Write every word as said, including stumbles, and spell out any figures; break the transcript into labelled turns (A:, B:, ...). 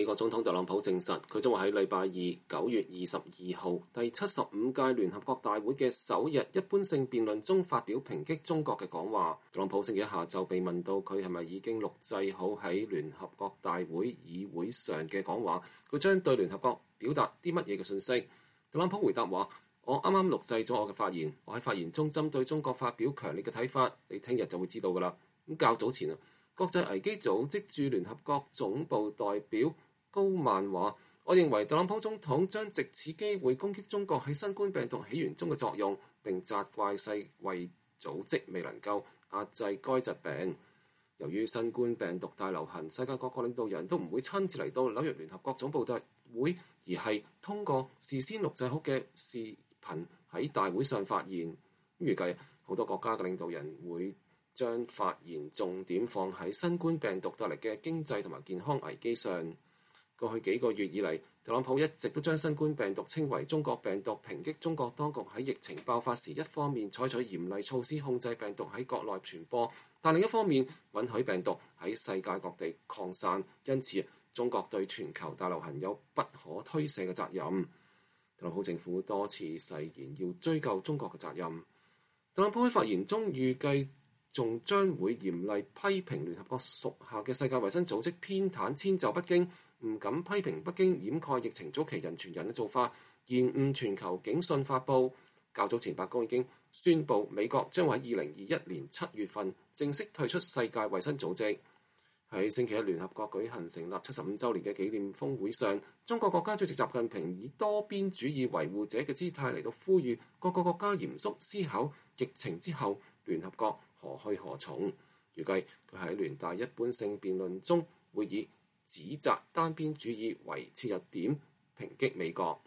A: 美國總統特朗普證實，佢將會喺禮拜二九月二十二號第七十五屆聯合國大會嘅首日一般性辯論中發表抨擊中國嘅講話。特朗普星期一下晝被問到佢係咪已經錄製好喺聯合國大會議會上嘅講話，佢將對聯合國表達啲乜嘢嘅信息？特朗普回答話：我啱啱錄製咗我嘅發言，我喺發言中針對中國發表強烈嘅睇法，你聽日就會知道㗎啦。咁較早前啊，國際危機組織駐聯合國總部代表高曼話：我認為特朗普總統將藉此機會攻擊中國喺新冠病毒起源中嘅作用，並責怪世衛組織未能夠壓制該疾病。由於新冠病毒大流行，世界各國領導人都唔會親自嚟到紐約聯合國總部大會，而係通過事先錄製好嘅視頻喺大會上發言。預計好多國家嘅領導人會將發言重點放喺新冠病毒帶嚟嘅經濟同埋健康危機上。過去幾個月以嚟，特朗普一直都將新冠病毒稱為中國病毒，抨擊中國當局喺疫情爆發時一方面採取嚴厲措施控制病毒喺國內傳播，但另一方面允許病毒喺世界各地擴散。因此，中國對全球大流行有不可推卸嘅責任。特朗普政府多次誓言要追究中國嘅責任。特朗普喺發言中預計仲將會嚴厲批評聯合國屬下嘅世界衛生組織偏袒遷就北京，唔敢批評北京掩蓋疫情早期人傳人嘅做法，延誤全球警訊發布。較早前白宮已經宣布美國將會喺二零二一年七月份正式退出世界衛生組織。喺星期一聯合國舉行成立七十五週年嘅紀念峰會上，中國國家主席習近平以多邊主義維護者嘅姿態嚟到呼籲各個國家嚴肅思考疫情之後聯合國何去何從。預計佢喺聯大一般性辯論中會以指責單邊主義為切入點，抨擊美國。